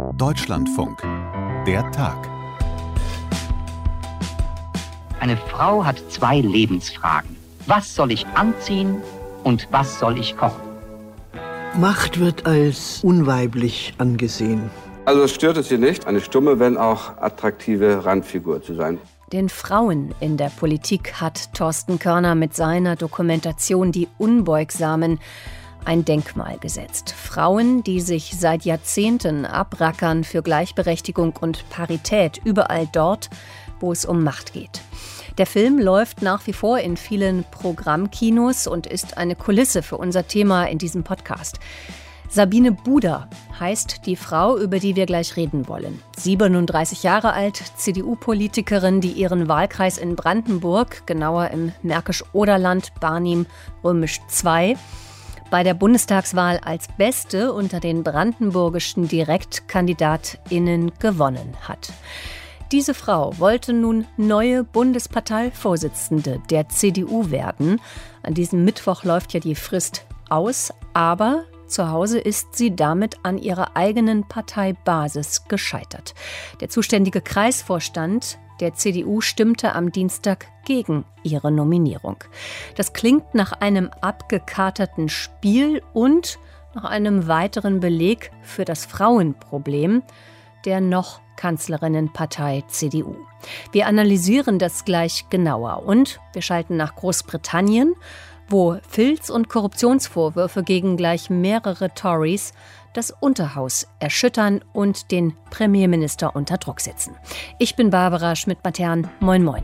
Deutschlandfunk. Der Tag. Eine Frau hat 2 Lebensfragen. Was soll ich anziehen und was soll ich kochen? Macht wird als unweiblich angesehen. Also es stört es hier nicht, eine stumme, wenn auch attraktive Randfigur zu sein. Den Frauen in der Politik hat Thorsten Körner mit seiner Dokumentation Die Unbeugsamen ein Denkmal gesetzt. Frauen, die sich seit Jahrzehnten abrackern für Gleichberechtigung und Parität überall dort, wo es um Macht geht. Der Film läuft nach wie vor in vielen Programmkinos und ist eine Kulisse für unser Thema in diesem Podcast. Sabine Buder heißt die Frau, über die wir gleich reden wollen. 37 Jahre alt, CDU-Politikerin, die ihren Wahlkreis in Brandenburg, genauer im Märkisch-Oderland, Barnim II, bei der Bundestagswahl als Beste unter den brandenburgischen DirektkandidatInnen gewonnen hat. Diese Frau wollte nun neue Bundesparteivorsitzende der CDU werden. An diesem Mittwoch läuft ja die Frist aus, aber zu Hause ist sie damit an ihrer eigenen Parteibasis gescheitert. Der zuständige Kreisvorstand der CDU stimmte am Dienstag gegen ihre Nominierung. Das klingt nach einem abgekaterten Spiel und nach einem weiteren Beleg für das Frauenproblem der noch Kanzlerinnenpartei CDU. Wir analysieren das gleich genauer und wir schalten nach Großbritannien, wo Filz- und Korruptionsvorwürfe gegen gleich mehrere Tories das Unterhaus erschüttern und den Premierminister unter Druck setzen. Ich bin Barbara Schmidt-Matern. Moin, moin.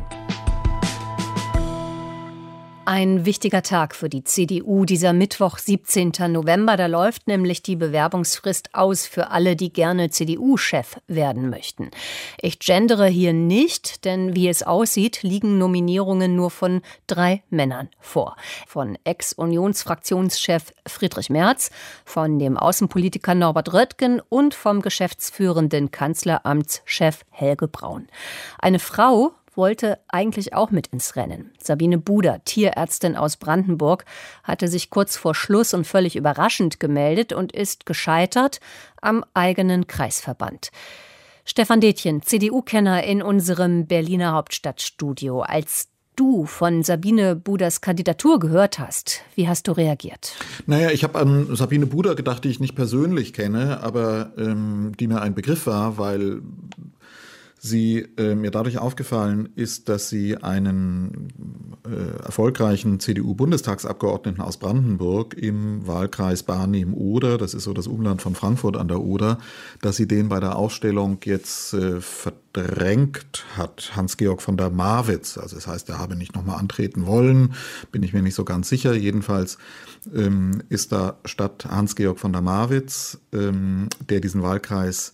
Ein wichtiger Tag für die CDU, dieser Mittwoch, 17. November. Da läuft nämlich die Bewerbungsfrist aus für alle, die gerne CDU-Chef werden möchten. Ich gendere hier nicht, denn wie es aussieht, liegen Nominierungen nur von 3 Männern vor. Von Ex-Unionsfraktionschef Friedrich Merz, von dem Außenpolitiker Norbert Röttgen und vom geschäftsführenden Kanzleramtschef Helge Braun. Eine Frau wollte eigentlich auch mit ins Rennen. Sabine Buder, Tierärztin aus Brandenburg, hatte sich kurz vor Schluss und völlig überraschend gemeldet und ist gescheitert am eigenen Kreisverband. Stefan Detjen, CDU-Kenner in unserem Berliner Hauptstadtstudio. Als du von Sabine Buders Kandidatur gehört hast, wie hast du reagiert? Naja, ich habe an Sabine Buder gedacht, die ich nicht persönlich kenne, aber die mir ein Begriff war, weil sie mir dadurch aufgefallen ist, dass sie einen erfolgreichen CDU-Bundestagsabgeordneten aus Brandenburg im Wahlkreis Barnim-Oder, das ist so das Umland von Frankfurt an der Oder, dass sie den bei der Ausstellung jetzt verdrängt hat, Hans-Georg von der Marwitz. Also das heißt, er habe nicht nochmal antreten wollen, bin ich mir nicht so ganz sicher. Jedenfalls ist da statt Hans-Georg von der Marwitz, der diesen Wahlkreis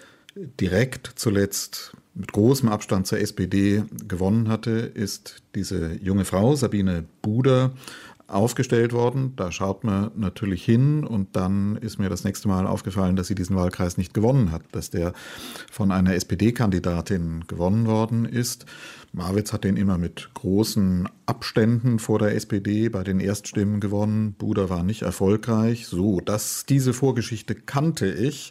direkt zuletzt mit großem Abstand zur SPD gewonnen hatte, ist diese junge Frau, Sabine Buder, aufgestellt worden. Da schaut man natürlich hin und dann ist mir das nächste Mal aufgefallen, dass sie diesen Wahlkreis nicht gewonnen hat, dass der von einer SPD-Kandidatin gewonnen worden ist. Marwitz hat den immer mit großen Abständen vor der SPD bei den Erststimmen gewonnen. Buder war nicht erfolgreich. So, diese Vorgeschichte kannte ich.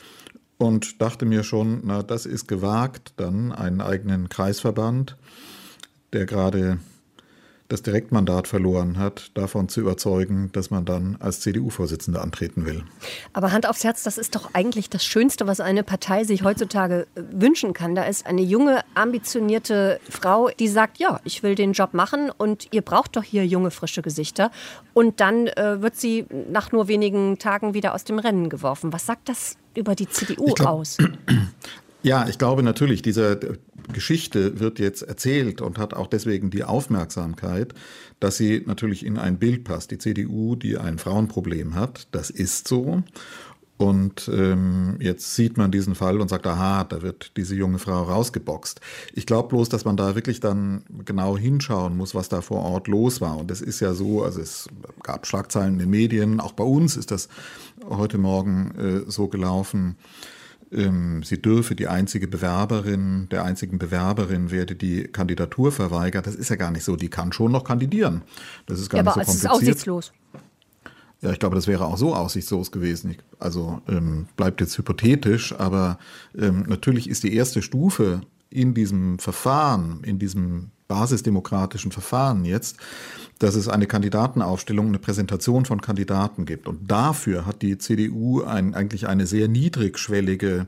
Und dachte mir schon, na, das ist gewagt, dann einen eigenen Kreisverband, der gerade das Direktmandat verloren hat, davon zu überzeugen, dass man dann als CDU-Vorsitzende antreten will. Aber Hand aufs Herz, das ist doch eigentlich das Schönste, was eine Partei sich heutzutage wünschen kann. Da ist eine junge, ambitionierte Frau, die sagt, ja, ich will den Job machen und ihr braucht doch hier junge, frische Gesichter. Und dann wird sie nach nur wenigen Tagen wieder aus dem Rennen geworfen. Was sagt das über die CDU aus? Ja, ich glaube natürlich, diese Geschichte wird jetzt erzählt und hat auch deswegen die Aufmerksamkeit, dass sie natürlich in ein Bild passt. Die CDU, die ein Frauenproblem hat, das ist so. Und jetzt sieht man diesen Fall und sagt, aha, da wird diese junge Frau rausgeboxt. Ich glaube bloß, dass man da wirklich dann genau hinschauen muss, was da vor Ort los war. Und es ist ja so, also es gab Schlagzeilen in den Medien, auch bei uns ist das heute Morgen so gelaufen. Sie dürfe der einzigen Bewerberin werde die Kandidatur verweigert. Das ist ja gar nicht so, die kann schon noch kandidieren. Das ist gar nicht so kompliziert. Aber es ist aussichtslos. Ja, ich glaube, das wäre auch so aussichtslos gewesen. Bleibt jetzt hypothetisch, aber natürlich ist die erste Stufe in diesem Verfahren, in diesem basisdemokratischen Verfahren jetzt, dass es eine Kandidatenaufstellung, eine Präsentation von Kandidaten gibt. Und dafür hat die CDU eigentlich eine sehr niedrigschwellige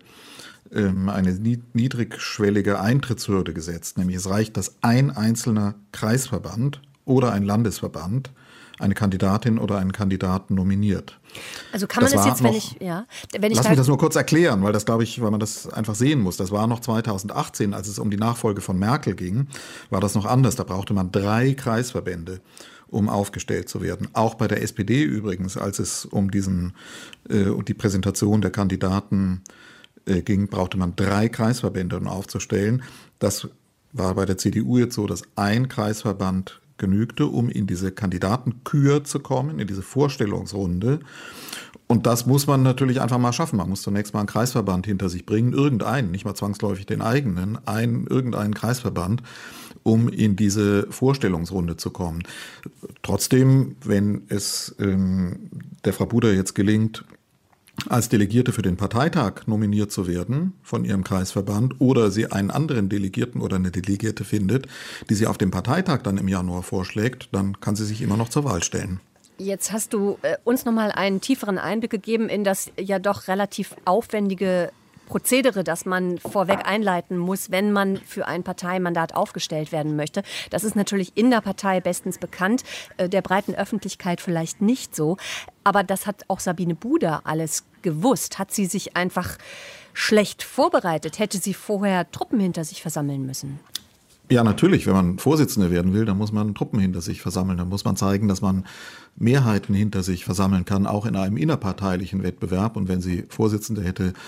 Eintrittshürde gesetzt. Nämlich es reicht, dass ein einzelner Kreisverband oder ein Landesverband eine Kandidatin oder einen Kandidaten nominiert. Also kann man das jetzt, lass mich das nur kurz erklären, weil man das einfach sehen muss. Das war noch 2018, als es um die Nachfolge von Merkel ging, war das noch anders. Da brauchte man 3 Kreisverbände, um aufgestellt zu werden. Auch bei der SPD übrigens, als es um die Präsentation der Kandidaten ging, brauchte man 3 Kreisverbände, um aufzustellen. Das war bei der CDU jetzt so, dass ein Kreisverband genügte, um in diese Kandidatenkür zu kommen, in diese Vorstellungsrunde. Und das muss man natürlich einfach mal schaffen. Man muss zunächst mal einen Kreisverband hinter sich bringen, irgendeinen, nicht mal zwangsläufig den eigenen, irgendeinen Kreisverband, um in diese Vorstellungsrunde zu kommen. Trotzdem, wenn es der Frau Buder jetzt gelingt, als Delegierte für den Parteitag nominiert zu werden von ihrem Kreisverband oder sie einen anderen Delegierten oder eine Delegierte findet, die sie auf dem Parteitag dann im Januar vorschlägt, dann kann sie sich immer noch zur Wahl stellen. Jetzt hast du uns nochmal einen tieferen Einblick gegeben in das ja doch relativ aufwendige Prozedere, das man vorweg einleiten muss, wenn man für ein Parteimandat aufgestellt werden möchte. Das ist natürlich in der Partei bestens bekannt, der breiten Öffentlichkeit vielleicht nicht so. Aber das hat auch Sabine Buder alles gewusst. Hat sie sich einfach schlecht vorbereitet? Hätte sie vorher Truppen hinter sich versammeln müssen? Ja, natürlich. Wenn man Vorsitzende werden will, dann muss man Truppen hinter sich versammeln. Dann muss man zeigen, dass man Mehrheiten hinter sich versammeln kann, auch in einem innerparteilichen Wettbewerb. Und wenn sie Vorsitzende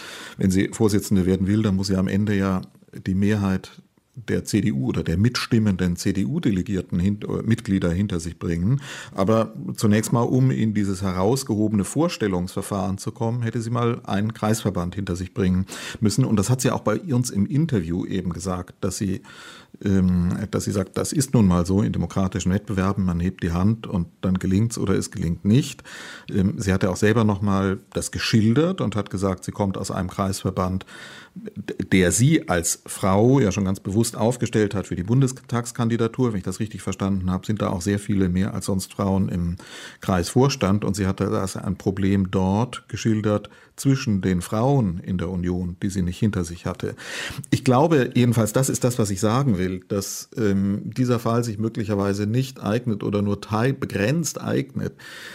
werden will, dann muss sie am Ende ja die Mehrheit der CDU oder der mitstimmenden CDU-Delegierten Mitglieder hinter sich bringen. Aber zunächst mal, um in dieses herausgehobene Vorstellungsverfahren zu kommen, hätte sie mal einen Kreisverband hinter sich bringen müssen. Und das hat sie auch bei uns im Interview eben gesagt, dass sie sagt, das ist nun mal so in demokratischen Wettbewerben, man hebt die Hand und dann gelingt's oder es gelingt nicht. Sie hatte auch selber nochmal das geschildert und hat gesagt, sie kommt aus einem Kreisverband, der sie als Frau ja schon ganz bewusst aufgestellt hat für die Bundestagskandidatur. Wenn ich das richtig verstanden habe, sind da auch sehr viele mehr als sonst Frauen im Kreisvorstand. Und sie hatte das ein Problem dort geschildert zwischen den Frauen in der Union, die sie nicht hinter sich hatte. Ich glaube jedenfalls, das ist das, was ich sagen will, dass dieser Fall sich möglicherweise nicht eignet oder nur begrenzt eignet,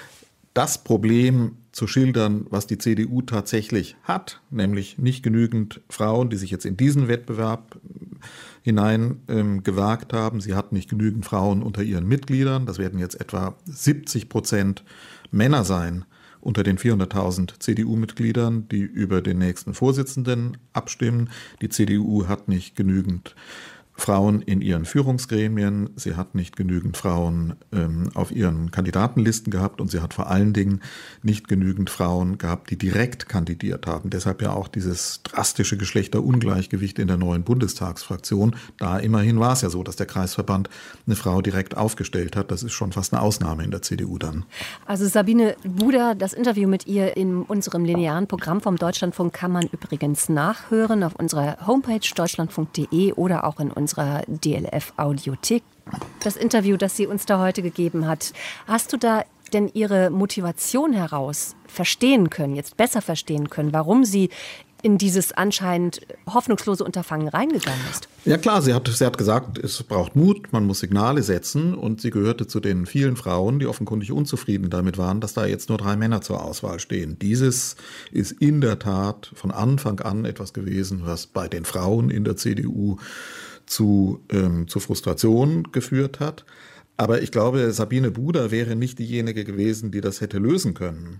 das Problem zu schildern, was die CDU tatsächlich hat, nämlich nicht genügend Frauen, die sich jetzt in diesen Wettbewerb hinein gewagt haben. Sie hat nicht genügend Frauen unter ihren Mitgliedern. Das werden jetzt etwa 70% Männer sein unter den 400.000 CDU-Mitgliedern, die über den nächsten Vorsitzenden abstimmen. Die CDU hat nicht genügend Frauen in ihren Führungsgremien, sie hat nicht genügend Frauen auf ihren Kandidatenlisten gehabt und sie hat vor allen Dingen nicht genügend Frauen gehabt, die direkt kandidiert haben. Deshalb ja auch dieses drastische Geschlechterungleichgewicht in der neuen Bundestagsfraktion. Da immerhin war es ja so, dass der Kreisverband eine Frau direkt aufgestellt hat. Das ist schon fast eine Ausnahme in der CDU dann. Also Sabine Buder, das Interview mit ihr in unserem linearen Programm vom Deutschlandfunk kann man übrigens nachhören auf unserer Homepage deutschlandfunk.de oder auch in unserer DLF-Audiothek. Das Interview, das sie uns da heute gegeben hat, hast du da denn ihre Motivation heraus besser verstehen können, warum sie in dieses anscheinend hoffnungslose Unterfangen reingegangen ist? Ja klar, sie hat gesagt, es braucht Mut, man muss Signale setzen und sie gehörte zu den vielen Frauen, die offenkundig unzufrieden damit waren, dass da jetzt nur 3 Männer zur Auswahl stehen. Dieses ist in der Tat von Anfang an etwas gewesen, was bei den Frauen in der CDU zu Frustration geführt hat. Aber ich glaube, Sabine Buder wäre nicht diejenige gewesen, die das hätte lösen können.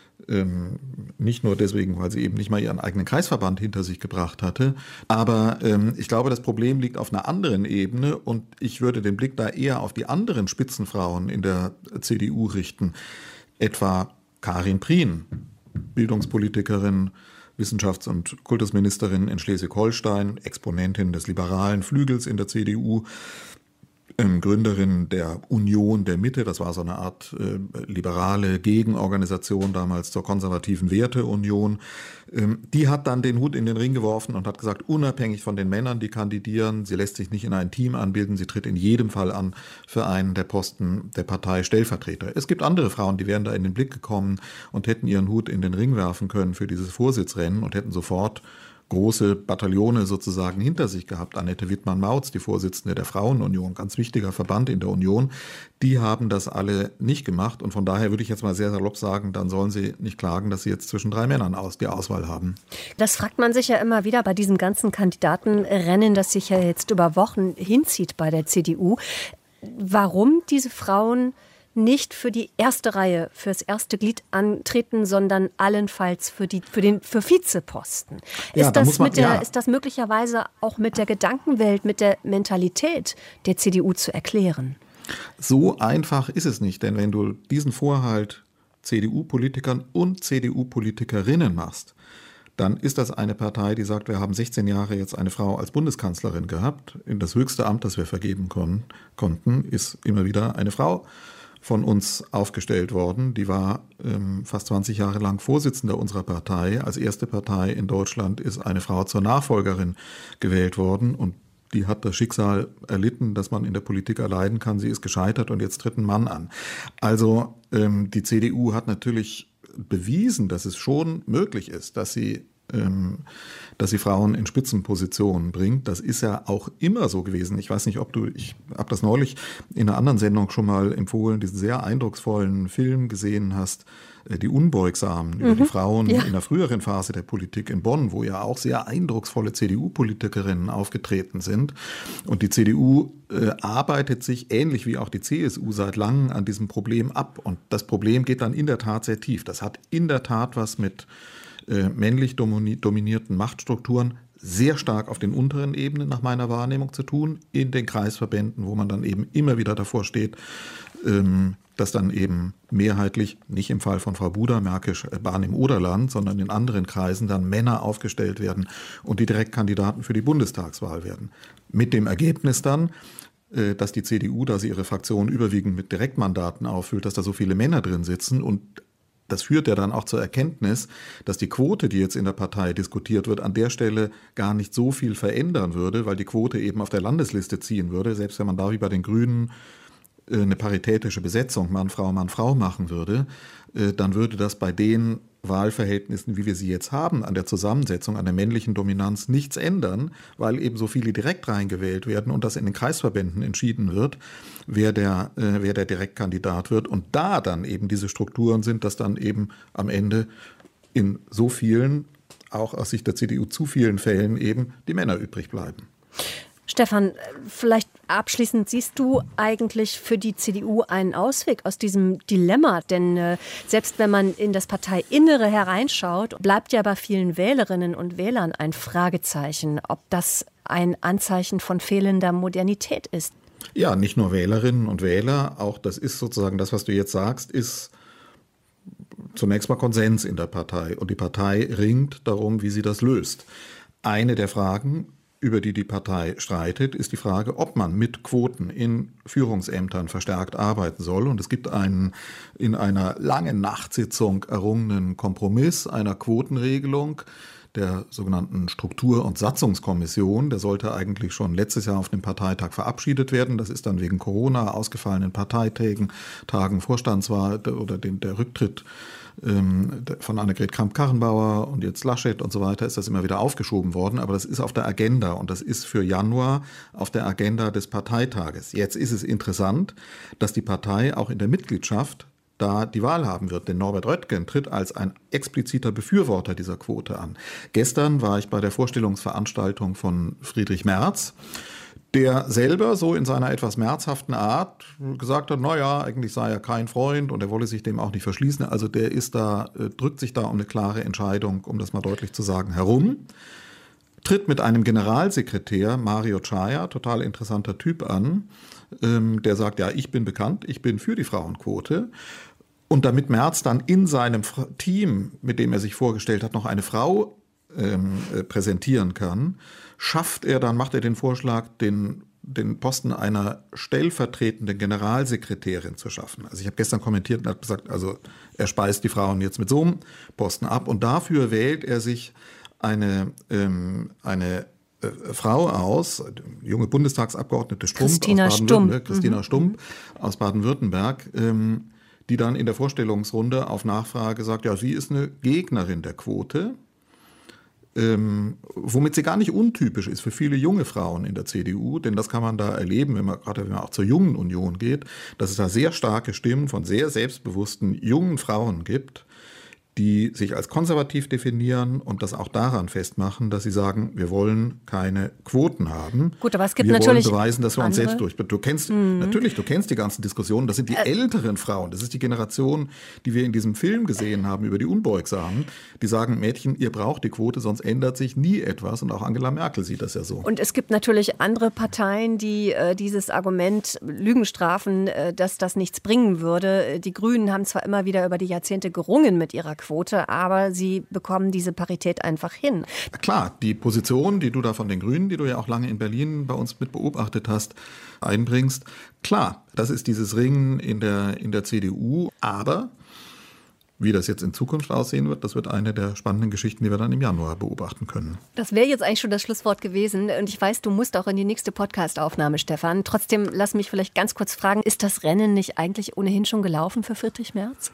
Nicht nur deswegen, weil sie eben nicht mal ihren eigenen Kreisverband hinter sich gebracht hatte. Aber ich glaube, das Problem liegt auf einer anderen Ebene und ich würde den Blick da eher auf die anderen Spitzenfrauen in der CDU richten. Etwa Karin Prien, Bildungspolitikerin, Wissenschafts- und Kultusministerin in Schleswig-Holstein, Exponentin des liberalen Flügels in der CDU. Gründerin der Union der Mitte, das war so eine Art liberale Gegenorganisation damals zur konservativen Werteunion. Die hat dann den Hut in den Ring geworfen und hat gesagt, unabhängig von den Männern, die kandidieren, sie lässt sich nicht in ein Team anbilden, sie tritt in jedem Fall an für einen der Posten der Partei Stellvertreter. Es gibt andere Frauen, die wären da in den Blick gekommen und hätten ihren Hut in den Ring werfen können für dieses Vorsitzrennen und hätten sofort große Bataillone sozusagen hinter sich gehabt. Annette Wittmann-Mautz, die Vorsitzende der Frauenunion, ganz wichtiger Verband in der Union, die haben das alle nicht gemacht. Und von daher würde ich jetzt mal sehr salopp sagen, dann sollen sie nicht klagen, dass sie jetzt zwischen 3 Männern die Auswahl haben. Das fragt man sich ja immer wieder bei diesem ganzen Kandidatenrennen, das sich ja jetzt über Wochen hinzieht bei der CDU. Warum diese Frauen nicht für die erste Reihe, fürs erste Glied antreten, sondern allenfalls für Vizeposten. Ja, ist das möglicherweise auch mit der Gedankenwelt, mit der Mentalität der CDU zu erklären? So einfach ist es nicht, denn wenn du diesen Vorhalt CDU-Politikern und CDU-Politikerinnen machst, dann ist das eine Partei, die sagt, wir haben 16 Jahre jetzt eine Frau als Bundeskanzlerin gehabt. In das höchste Amt, das wir vergeben konnten, ist immer wieder eine Frau von uns aufgestellt worden. Die war fast 20 Jahre lang Vorsitzende unserer Partei. Als erste Partei in Deutschland ist eine Frau zur Nachfolgerin gewählt worden und die hat das Schicksal erlitten, dass man in der Politik erleiden kann. Sie ist gescheitert und jetzt tritt ein Mann an. Also die CDU hat natürlich bewiesen, dass es schon möglich ist, dass sie Frauen in Spitzenpositionen bringt. Das ist ja auch immer so gewesen. Ich weiß nicht, ich habe das neulich in einer anderen Sendung schon mal empfohlen, diesen sehr eindrucksvollen Film gesehen hast, Die Unbeugsamen, über die Frauen in der früheren Phase der Politik in Bonn, wo ja auch sehr eindrucksvolle CDU-Politikerinnen aufgetreten sind. Und die CDU arbeitet sich, ähnlich wie auch die CSU, seit langem an diesem Problem ab. Und das Problem geht dann in der Tat sehr tief. Das hat in der Tat was mit männlich dominierten Machtstrukturen sehr stark auf den unteren Ebenen nach meiner Wahrnehmung zu tun, in den Kreisverbänden, wo man dann eben immer wieder davor steht, dass dann eben mehrheitlich, nicht im Fall von Frau Buder, Märkisch Bahn im Oderland, sondern in anderen Kreisen dann Männer aufgestellt werden und die Direktkandidaten für die Bundestagswahl werden. Mit dem Ergebnis dann, dass die CDU, da sie ihre Fraktion überwiegend mit Direktmandaten auffüllt, dass da so viele Männer drin sitzen und das führt ja dann auch zur Erkenntnis, dass die Quote, die jetzt in der Partei diskutiert wird, an der Stelle gar nicht so viel verändern würde, weil die Quote eben auf der Landesliste ziehen würde. Selbst wenn man da wie bei den Grünen eine paritätische Besetzung Mann, Frau machen würde, dann würde das bei den Wahlverhältnissen, wie wir sie jetzt haben, an der Zusammensetzung, an der männlichen Dominanz nichts ändern, weil eben so viele direkt reingewählt werden und das in den Kreisverbänden entschieden wird, wer der Direktkandidat wird. Und da dann eben diese Strukturen sind, dass dann eben am Ende in so vielen, auch aus Sicht der CDU zu vielen Fällen eben die Männer übrig bleiben. Stefan, vielleicht abschließend, siehst du eigentlich für die CDU einen Ausweg aus diesem Dilemma? Denn selbst wenn man in das Parteiinnere hereinschaut, bleibt ja bei vielen Wählerinnen und Wählern ein Fragezeichen, ob das ein Anzeichen von fehlender Modernität ist. Ja, nicht nur Wählerinnen und Wähler, auch das ist sozusagen das, was du jetzt sagst, ist zunächst mal Konsens in der Partei. Und die Partei ringt darum, wie sie das löst. Eine der Fragen, über die die Partei streitet, ist die Frage, ob man mit Quoten in Führungsämtern verstärkt arbeiten soll. Und es gibt einen in einer langen Nachtsitzung errungenen Kompromiss einer Quotenregelung der sogenannten Struktur- und Satzungskommission. Der sollte eigentlich schon letztes Jahr auf dem Parteitag verabschiedet werden. Das ist dann wegen Corona, ausgefallenen Parteitagen, Vorstandswahl oder der Rücktritt von Annegret Kramp-Karrenbauer und jetzt Laschet und so weiter ist das immer wieder aufgeschoben worden. Aber das ist auf der Agenda und das ist für Januar auf der Agenda des Parteitages. Jetzt ist es interessant, dass die Partei auch in der Mitgliedschaft da die Wahl haben wird. Denn Norbert Röttgen tritt als ein expliziter Befürworter dieser Quote an. Gestern war ich bei der Vorstellungsveranstaltung von Friedrich Merz, der selber so in seiner etwas märzhaften Art gesagt hat, naja, eigentlich sei er kein Freund und er wolle sich dem auch nicht verschließen. Also der drückt sich da um eine klare Entscheidung, um das mal deutlich zu sagen, herum. Tritt mit einem Generalsekretär, Mario Chaya, total interessanter Typ an, der sagt, ja, ich bin bekannt, ich bin für die Frauenquote. Und damit Merz dann in seinem Team, mit dem er sich vorgestellt hat, noch eine Frau präsentieren kann, macht er den Vorschlag, den den Posten einer stellvertretenden Generalsekretärin zu schaffen. Also ich habe gestern kommentiert und habe gesagt, also er speist die Frauen jetzt mit so einem Posten ab und dafür wählt er sich eine Frau aus, junge Bundestagsabgeordnete Christina Stump aus Baden-Württemberg, die dann in der Vorstellungsrunde auf Nachfrage sagt, ja, sie ist eine Gegnerin der Quote, womit sie gar nicht untypisch ist für viele junge Frauen in der CDU, denn das kann man da erleben, wenn man auch zur Jungen Union geht, dass es da sehr starke Stimmen von sehr selbstbewussten jungen Frauen gibt, die sich als konservativ definieren und das auch daran festmachen, dass sie sagen, wir wollen keine Quoten haben. Gut, aber es gibt wir natürlich wollen beweisen, dass wir uns selbst du kennst die ganzen Diskussionen, das sind die älteren Frauen, das ist die Generation, die wir in diesem Film gesehen haben über die Unbeugsamen, die sagen, Mädchen, ihr braucht die Quote, sonst ändert sich nie etwas und auch Angela Merkel sieht das ja so. Und es gibt natürlich andere Parteien, die dieses Argument Lügen strafen, dass das nichts bringen würde. Die Grünen haben zwar immer wieder über die Jahrzehnte gerungen mit ihrer Quote, aber sie bekommen diese Parität einfach hin. Klar, die Position, die du da von den Grünen, die du ja auch lange in Berlin bei uns mit beobachtet hast, einbringst, klar, das ist dieses Ringen in der CDU, aber wie das jetzt in Zukunft aussehen wird, das wird eine der spannenden Geschichten, die wir dann im Januar beobachten können. Das wäre jetzt eigentlich schon das Schlusswort gewesen. Und ich weiß, du musst auch in die nächste Podcast-Aufnahme, Stefan. Trotzdem, lass mich vielleicht ganz kurz fragen, ist das Rennen nicht eigentlich ohnehin schon gelaufen für Friedrich Merz?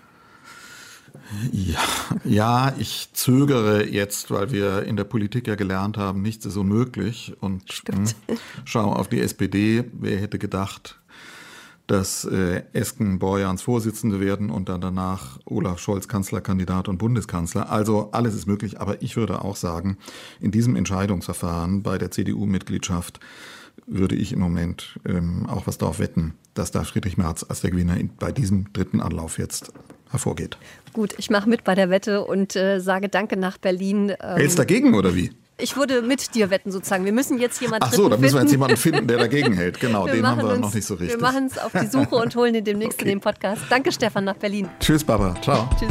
Ja, ich zögere jetzt, weil wir in der Politik ja gelernt haben, nichts ist unmöglich. Und schau auf die SPD. Wer hätte gedacht, dass Esken Borjans Vorsitzende werden und dann danach Olaf Scholz Kanzlerkandidat und Bundeskanzler. Also alles ist möglich. Aber ich würde auch sagen, in diesem Entscheidungsverfahren bei der CDU-Mitgliedschaft würde ich im Moment auch was darauf wetten, dass da Friedrich Merz als der Gewinner bei diesem dritten Anlauf jetzt hervorgeht. Gut, ich mache mit bei der Wette und sage Danke nach Berlin. Hältst dagegen oder wie? Ich würde mit dir wetten sozusagen. Wir müssen jetzt jemanden finden. Ach so, da müssen wir jetzt jemanden finden, der dagegen hält. Genau, den haben wir noch nicht so richtig. Wir machen es auf die Suche und holen ihn demnächst in den Podcast. Danke, Stefan, nach Berlin. Tschüss, Barbara. Ciao. Tschüss.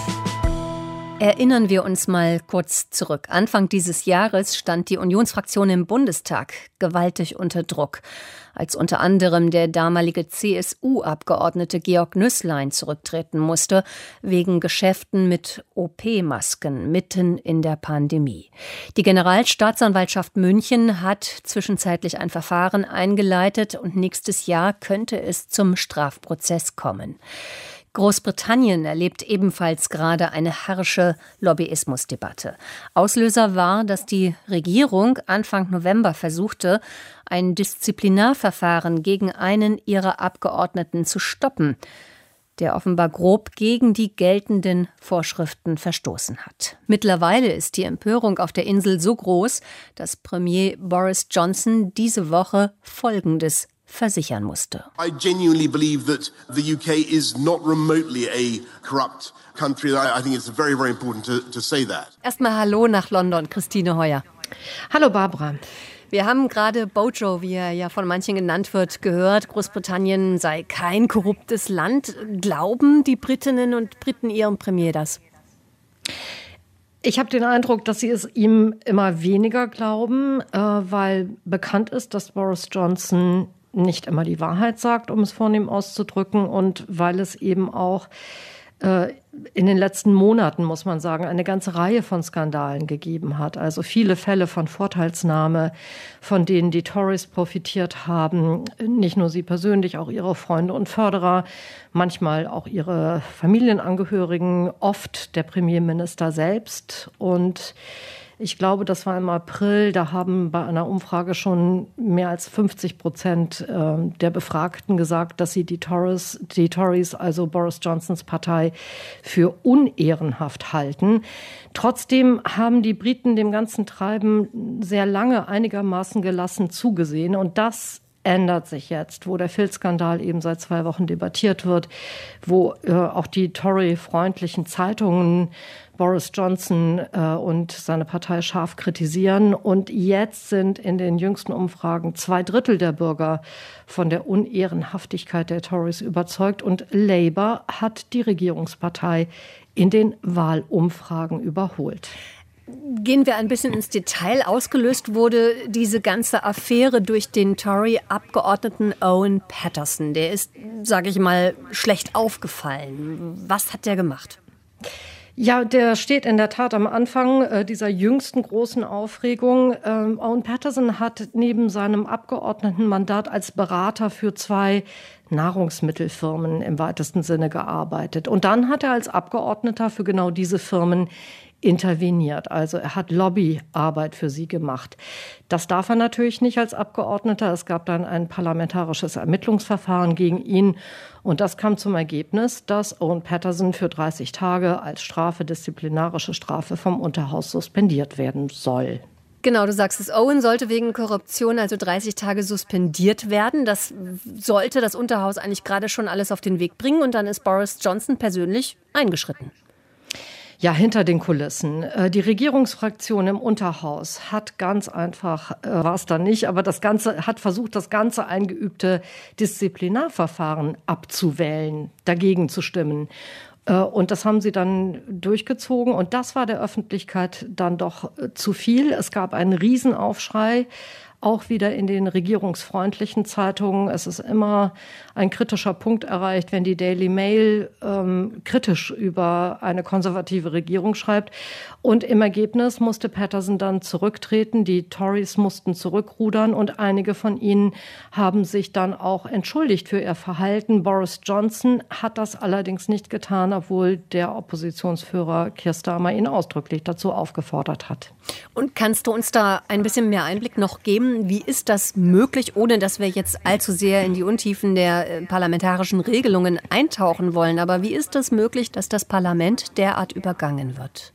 Erinnern wir uns mal kurz zurück. Anfang dieses Jahres stand die Unionsfraktion im Bundestag gewaltig unter Druck, als unter anderem der damalige CSU-Abgeordnete Georg Nüßlein zurücktreten musste, wegen Geschäften mit OP-Masken mitten in der Pandemie. Die Generalstaatsanwaltschaft München hat zwischenzeitlich ein Verfahren eingeleitet und nächstes Jahr könnte es zum Strafprozess kommen. Großbritannien erlebt ebenfalls gerade eine harsche Lobbyismusdebatte. Auslöser war, dass die Regierung Anfang November versuchte, ein Disziplinarverfahren gegen einen ihrer Abgeordneten zu stoppen, der offenbar grob gegen die geltenden Vorschriften verstoßen hat. Mittlerweile ist die Empörung auf der Insel so groß, dass Premier Boris Johnson diese Woche Folgendes versichern musste. I genuinely believe that the UK is not remotely a corrupt country. I think it's very, very important to say that. Erstmal Hallo nach London, Christine Heuer. Hallo Barbara. Wir haben gerade Bojo, wie er ja von manchen genannt wird, gehört. Großbritannien sei kein korruptes Land. Glauben die Britinnen und Briten ihrem Premier das? Ich habe den Eindruck, dass sie es ihm immer weniger glauben, weil bekannt ist, dass Boris Johnson nicht immer die Wahrheit sagt, um es vornehm auszudrücken, und weil es eben auch in den letzten Monaten, muss man sagen, eine ganze Reihe von Skandalen gegeben hat. Also viele Fälle von Vorteilsnahme, von denen die Tories profitiert haben. Nicht nur sie persönlich, auch ihre Freunde und Förderer, manchmal auch ihre Familienangehörigen, oft der Premierminister selbst. Und ich glaube, das war im April, da haben bei einer Umfrage schon mehr als 50% der Befragten gesagt, dass sie die Tories, also Boris Johnsons Partei, für unehrenhaft halten. Trotzdem haben die Briten dem ganzen Treiben sehr lange einigermaßen gelassen zugesehen, und das ändert sich jetzt, wo der Filzskandal eben seit 2 Wochen debattiert wird, wo auch die Tory-freundlichen Zeitungen Boris Johnson und seine Partei scharf kritisieren. Und jetzt sind in den jüngsten Umfragen 2/3 der Bürger von der Unehrenhaftigkeit der Tories überzeugt. Und Labour hat die Regierungspartei in den Wahlumfragen überholt. Gehen wir ein bisschen ins Detail. Ausgelöst wurde diese ganze Affäre durch den Tory-Abgeordneten Owen Paterson. Der ist, sage ich mal, schlecht aufgefallen. Was hat der gemacht? Ja, der steht in der Tat am Anfang dieser jüngsten großen Aufregung. Owen Paterson hat neben seinem Abgeordnetenmandat als Berater für 2 Nahrungsmittelfirmen im weitesten Sinne gearbeitet. Und dann hat er als Abgeordneter für genau diese Firmen interveniert. Also er hat Lobbyarbeit für sie gemacht. Das darf er natürlich nicht als Abgeordneter. Es gab dann ein parlamentarisches Ermittlungsverfahren gegen ihn. Und das kam zum Ergebnis, dass Owen Paterson für 30 Tage als Strafe, disziplinarische Strafe vom Unterhaus suspendiert werden soll. Genau, du sagst es, Owen sollte wegen Korruption also 30 Tage suspendiert werden. Das sollte das Unterhaus eigentlich gerade schon alles auf den Weg bringen. Und dann ist Boris Johnson persönlich eingeschritten. Ja, hinter den Kulissen. Die Regierungsfraktion im Unterhaus hat ganz einfach, war es dann nicht, aber hat versucht, das ganze eingeübte Disziplinarverfahren abzuwählen, dagegen zu stimmen. Und das haben sie dann durchgezogen. Und das war der Öffentlichkeit dann doch zu viel. Es gab einen Riesenaufschrei, auch wieder in den regierungsfreundlichen Zeitungen. Es ist immer ein kritischer Punkt erreicht, wenn die Daily Mail kritisch über eine konservative Regierung schreibt. Und im Ergebnis musste Paterson dann zurücktreten. Die Tories mussten zurückrudern und einige von ihnen haben sich dann auch entschuldigt für ihr Verhalten. Boris Johnson hat das allerdings nicht getan, obwohl der Oppositionsführer Keir Starmer ihn ausdrücklich dazu aufgefordert hat. Und kannst du uns da ein bisschen mehr Einblick noch geben? Wie ist das möglich, ohne dass wir jetzt allzu sehr in die Untiefen der parlamentarischen Regelungen eintauchen wollen? Aber wie ist es möglich, dass das Parlament derart übergangen wird?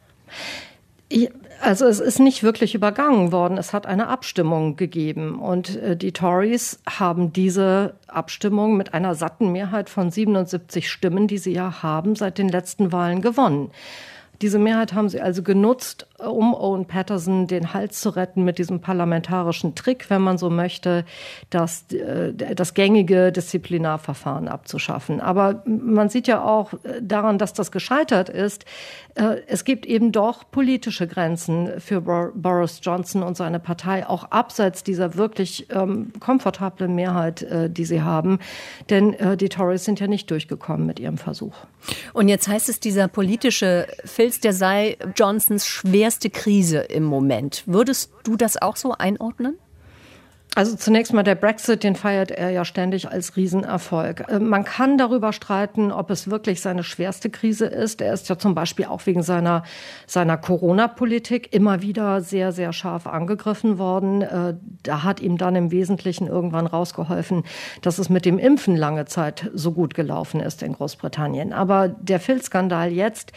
Also es ist nicht wirklich übergangen worden. Es hat eine Abstimmung gegeben. Und die Tories haben diese Abstimmung mit einer satten Mehrheit von 77 Stimmen, die sie ja haben, seit den letzten Wahlen gewonnen. Diese Mehrheit haben sie also genutzt, um Owen Paterson den Hals zu retten mit diesem parlamentarischen Trick, wenn man so möchte, das gängige Disziplinarverfahren abzuschaffen. Aber man sieht ja auch daran, dass das gescheitert ist. Es gibt eben doch politische Grenzen für Boris Johnson und seine Partei, auch abseits dieser wirklich komfortablen Mehrheit, die sie haben. Denn die Tories sind ja nicht durchgekommen mit ihrem Versuch. Und jetzt heißt es, dieser politische Filz, der sei Johnsons schwerste Krise im Moment. Würdest du das auch so einordnen? Also zunächst mal der Brexit, den feiert er ja ständig als Riesenerfolg. Man kann darüber streiten, ob es wirklich seine schwerste Krise ist. Er ist ja zum Beispiel auch wegen seiner Corona-Politik immer wieder sehr, sehr scharf angegriffen worden. Da hat ihm dann im Wesentlichen irgendwann rausgeholfen, dass es mit dem Impfen lange Zeit so gut gelaufen ist in Großbritannien. Aber der Filzskandal jetzt,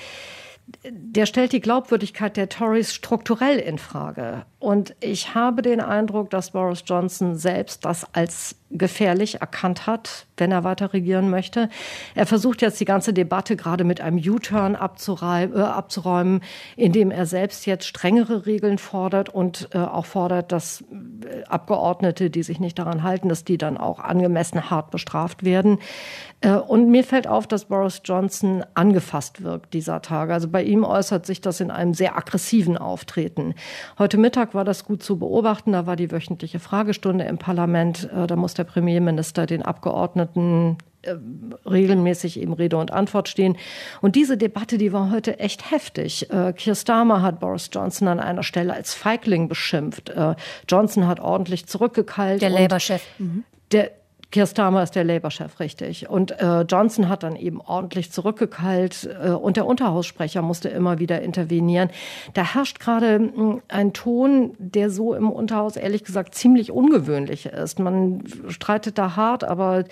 der stellt die Glaubwürdigkeit der Tories strukturell in Frage. Und ich habe den Eindruck, dass Boris Johnson selbst das als gefährlich erkannt hat, wenn er weiter regieren möchte. Er versucht jetzt die ganze Debatte gerade mit einem U-Turn abzuräumen, indem er selbst jetzt strengere Regeln fordert und auch fordert, dass Abgeordnete, die sich nicht daran halten, dass die dann auch angemessen hart bestraft werden. Und mir fällt auf, dass Boris Johnson angefasst wirkt dieser Tage. Also bei ihm äußert sich das in einem sehr aggressiven Auftreten. Heute Mittag war das gut zu beobachten. Da war die wöchentliche Fragestunde im Parlament. Da muss der Premierminister den Abgeordneten regelmäßig eben Rede und Antwort stehen. Und diese Debatte, die war heute echt heftig. Keir Starmer hat Boris Johnson an einer Stelle als Feigling beschimpft. Johnson hat ordentlich zurückgekeilt. Der Labour-Chef. Keir Starmer ist der Labour-Chef, richtig. Und Johnson hat dann eben ordentlich zurückgekeilt und der Unterhaussprecher musste immer wieder intervenieren. Da herrscht gerade ein Ton, der so im Unterhaus ehrlich gesagt ziemlich ungewöhnlich ist. Man streitet da hart, aber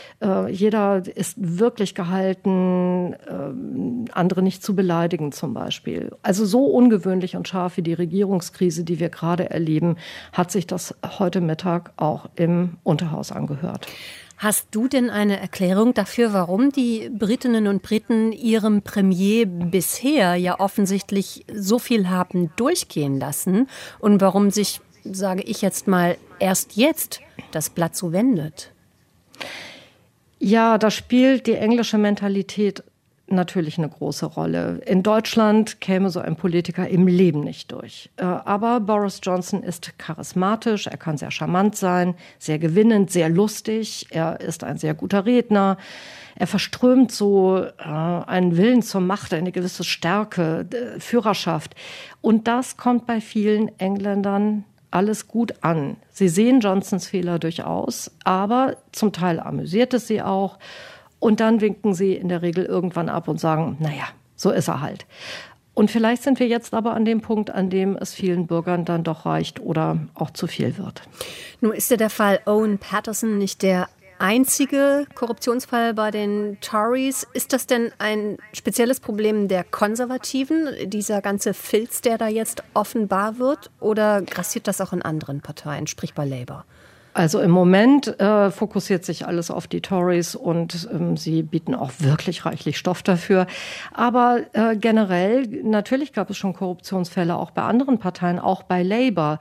jeder ist wirklich gehalten, andere nicht zu beleidigen zum Beispiel. Also so ungewöhnlich und scharf wie die Regierungskrise, die wir gerade erleben, hat sich das heute Mittag auch im Unterhaus angehört. Hast du denn eine Erklärung dafür, warum die Britinnen und Briten ihrem Premier bisher ja offensichtlich so viel haben durchgehen lassen und warum sich, sage ich jetzt mal, erst jetzt das Blatt so wendet? Ja, da spielt die englische Mentalität natürlich eine große Rolle. In Deutschland käme so ein Politiker im Leben nicht durch. Aber Boris Johnson ist charismatisch, er kann sehr charmant sein, sehr gewinnend, sehr lustig, er ist ein sehr guter Redner. Er verströmt so einen Willen zur Macht, eine gewisse Stärke, Führerschaft. Und das kommt bei vielen Engländern alles gut an. Sie sehen Johnsons Fehler durchaus, aber zum Teil amüsiert es sie auch. Und dann winken sie in der Regel irgendwann ab und sagen, naja, so ist er halt. Und vielleicht sind wir jetzt aber an dem Punkt, an dem es vielen Bürgern dann doch reicht oder auch zu viel wird. Nun ist ja der Fall Owen Paterson nicht der einzige Korruptionsfall bei den Tories. Ist das denn ein spezielles Problem der Konservativen, dieser ganze Filz, der da jetzt offenbar wird? Oder grassiert das auch in anderen Parteien, sprich bei Labour? Also im Moment fokussiert sich alles auf die Tories und sie bieten auch wirklich reichlich Stoff dafür. Aber generell, natürlich gab es schon Korruptionsfälle auch bei anderen Parteien, auch bei Labour.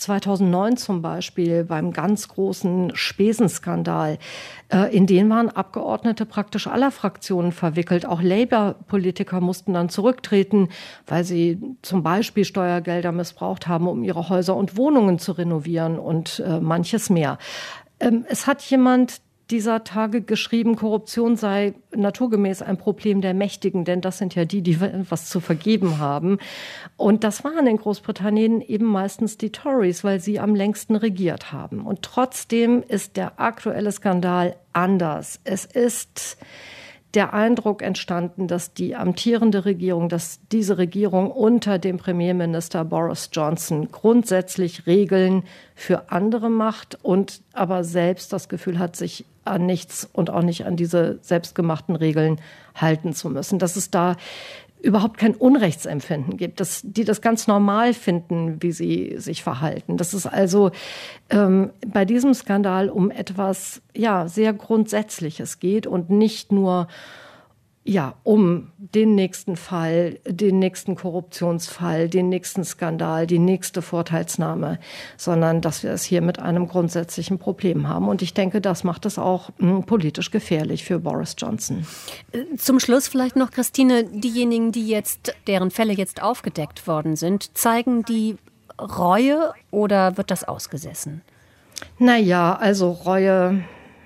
2009 zum Beispiel beim ganz großen Spesenskandal. In den waren Abgeordnete praktisch aller Fraktionen verwickelt. Auch Labour-Politiker mussten dann zurücktreten, weil sie zum Beispiel Steuergelder missbraucht haben, um ihre Häuser und Wohnungen zu renovieren und manches mehr. Es hat jemand dieser Tage geschrieben, Korruption sei naturgemäß ein Problem der Mächtigen, denn das sind ja die was zu vergeben haben. Und das waren in Großbritannien eben meistens die Tories, weil sie am längsten regiert haben. Und trotzdem ist der aktuelle Skandal anders. Es ist der Eindruck entstanden, dass die amtierende Regierung, dass diese Regierung unter dem Premierminister Boris Johnson grundsätzlich Regeln für andere macht und aber selbst das Gefühl hat, sich an nichts und auch nicht an diese selbstgemachten Regeln halten zu müssen. Dass es da überhaupt kein Unrechtsempfinden gibt, die das ganz normal finden, wie sie sich verhalten. Dass es also bei diesem Skandal um etwas sehr Grundsätzliches geht und nicht nur um den nächsten Fall, den nächsten Korruptionsfall, den nächsten Skandal, die nächste Vorteilsnahme, sondern dass wir es hier mit einem grundsätzlichen Problem haben. Und ich denke, das macht es auch politisch gefährlich für Boris Johnson. Zum Schluss vielleicht noch, Christine, diejenigen, deren Fälle jetzt aufgedeckt worden sind, zeigen die Reue oder wird das ausgesessen? Naja, also Reue.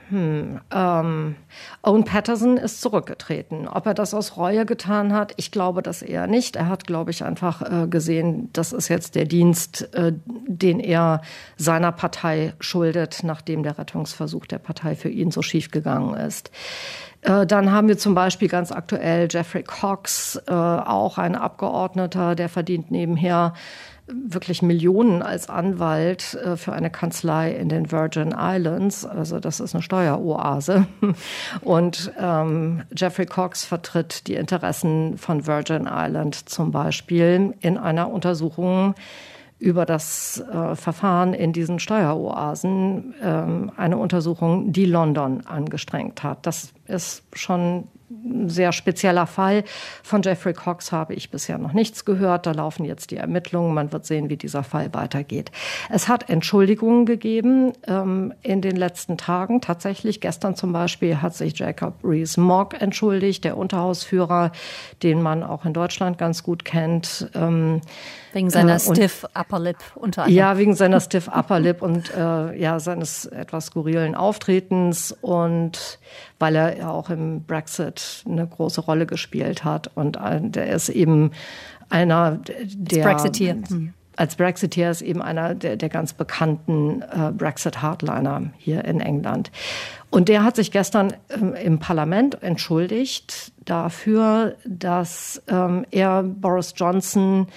Owen Paterson ist zurückgetreten. Ob er das aus Reue getan hat, ich glaube das eher nicht. Er hat, glaube ich, einfach gesehen, das ist jetzt der Dienst, den er seiner Partei schuldet, nachdem der Rettungsversuch der Partei für ihn so schief gegangen ist. Dann haben wir zum Beispiel ganz aktuell Geoffrey Cox, auch ein Abgeordneter, der verdient nebenher wirklich Millionen als Anwalt für eine Kanzlei in den Virgin Islands. Also das ist eine Steueroase. Und Geoffrey Cox vertritt die Interessen von Virgin Island zum Beispiel in einer Untersuchung über das Verfahren in diesen Steueroasen, eine Untersuchung, die London angestrengt hat. Das ist schon ein sehr spezieller Fall. Von Geoffrey Cox habe ich bisher noch nichts gehört. Da laufen jetzt die Ermittlungen. Man wird sehen, wie dieser Fall weitergeht. Es hat Entschuldigungen gegeben in den letzten Tagen. Tatsächlich, gestern zum Beispiel hat sich Jacob Rees-Mogg entschuldigt, der Unterhausführer, den man auch in Deutschland ganz gut kennt. Wegen seiner Stiff Upper Lip unter anderem. Ja, wegen seiner Stiff Upper Lip und seines etwas skurrilen Auftretens und weil er ja auch im Brexit eine große Rolle gespielt hat. Und der ist eben einer der... Als Brexiteer. Als Brexiteer ist eben einer der ganz bekannten Brexit-Hardliner hier in England. Und der hat sich gestern im Parlament entschuldigt dafür, dass er Boris Johnson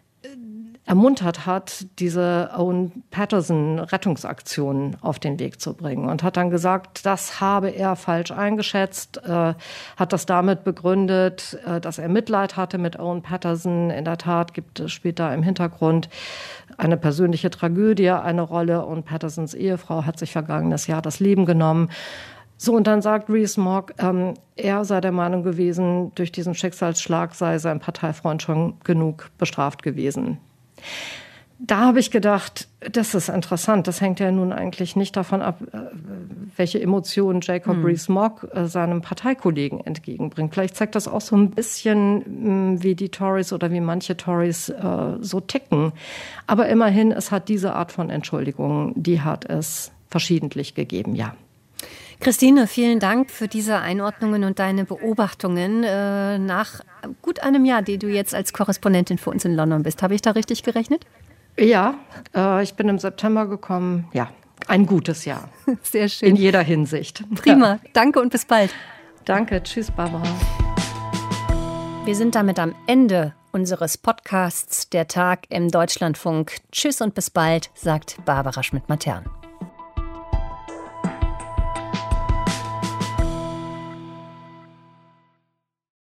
ermuntert hat, diese Owen Paterson-Rettungsaktion auf den Weg zu bringen und hat dann gesagt, das habe er falsch eingeschätzt, hat das damit begründet, dass er Mitleid hatte mit Owen Paterson. In der Tat spielt da im Hintergrund eine persönliche Tragödie eine Rolle. Owen Patersons Ehefrau hat sich vergangenes Jahr das Leben genommen. So, und dann sagt Rees-Mogg, er sei der Meinung gewesen, durch diesen Schicksalsschlag sei sein Parteifreund schon genug bestraft gewesen. Da habe ich gedacht, das ist interessant. Das hängt ja nun eigentlich nicht davon ab, welche Emotionen Jacob Rees-Mogg seinem Parteikollegen entgegenbringt. Vielleicht zeigt das auch so ein bisschen, wie die Tories oder wie manche Tories so ticken. Aber immerhin, es hat diese Art von Entschuldigung, die hat es verschiedentlich gegeben, ja. Christine, vielen Dank für diese Einordnungen und deine Beobachtungen nach gut einem Jahr, die du jetzt als Korrespondentin für uns in London bist. Habe ich da richtig gerechnet? Ja, ich bin im September gekommen. Ja, ein gutes Jahr. Sehr schön. In jeder Hinsicht. Prima. Danke und bis bald. Danke. Tschüss, Barbara. Wir sind damit am Ende unseres Podcasts Der Tag im Deutschlandfunk. Tschüss und bis bald, sagt Barbara Schmidt-Matern.